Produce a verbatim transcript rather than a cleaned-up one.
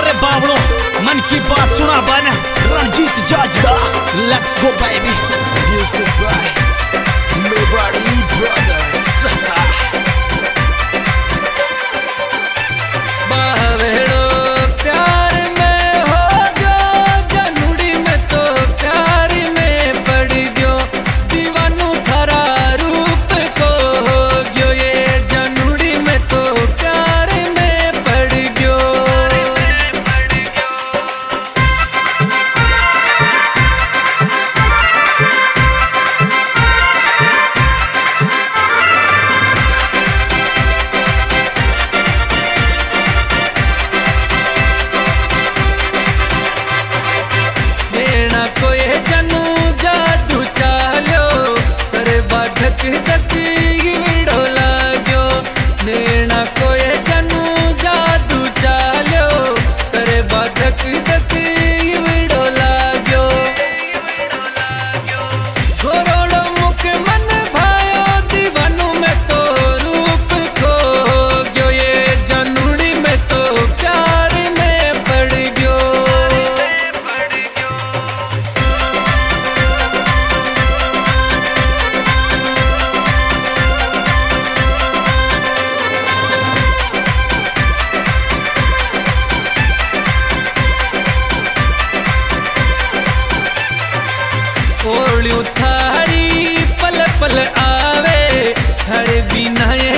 अरे बावड़ो मन की बात सुना बन Ranjeet Jajra let's go baby music by Mewari Brothers बावेड़ो प्यार में हो गयो जनुड़ी में तो प्यार में पड़ गयो दीवानू थारा रूप को हो गयो ये जनुड़ी में तो प्यार में पड़ गयो। कोई जनू जादू चालो करे बाधक धक विड़ो लागो नेना कोई जनू जादू चालो करे बाधक धक विड़ो लागो घोरोड़ो मुख मन भायो दीवानू में तो रूप खो गयो ये जनुड़ी में तो प्यार में पड़ गयो। ओलियो थारी पल पल आवे हर बिना